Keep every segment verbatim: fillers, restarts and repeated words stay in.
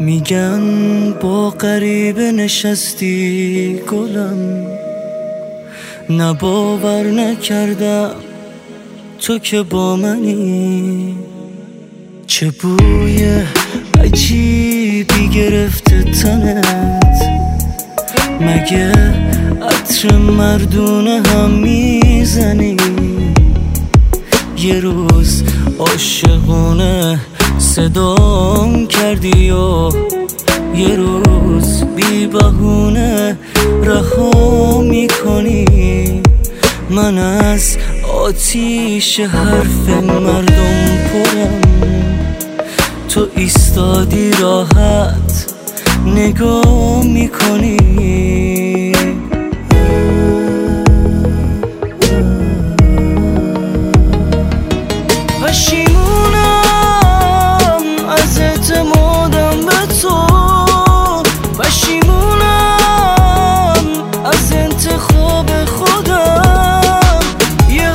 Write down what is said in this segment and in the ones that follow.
میگن با غریبه نشستی گلم، نه باور نکردم تو که با منی. چه بوی عجیبی گرفته تنت، مگه عطر مردونه هم میزنی؟ یه روز عاشقونه صدام کردی و یه روز بی بهونه رها میکنی. من از آتیش حرف مردم پرم، تو ایستادی راحت نگاه میکنی. پشیمونم از اعتمادم به تو، پشیمونم از انتخاب خودم. یه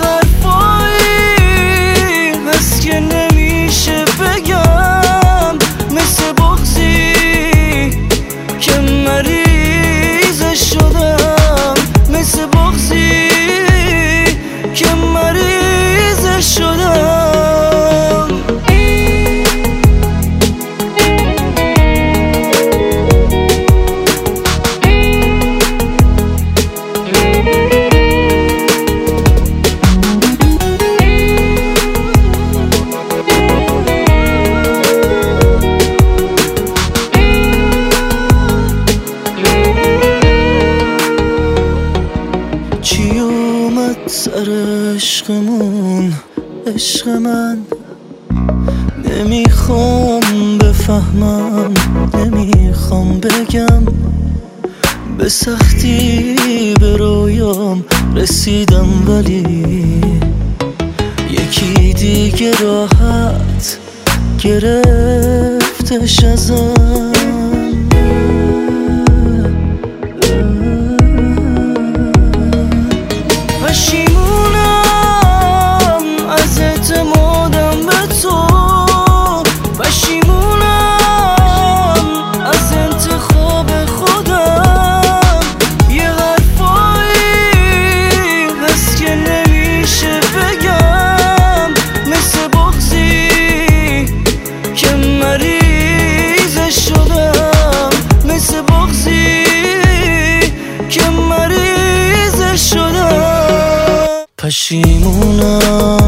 حرفایی هست که نمیشه بگم، مثل بغضی که مریض شدم، مثل بغضی که مریض شدم. چی اومد سر عشقمون، عشق من؟ نمیخوام بفهمم، نمیخوام بگم. به سختی به رویام رسیدم ولی یکی دیگه راحت گرفتش ازم. پشیمونم از اعتمادم به تو، پشیمونم از انتخاب خودم. یه حرفایی هست که نمیشه بگم، مثل بغضی که مریض شدم، مثل بغضی که مریض شدم. پشیمونم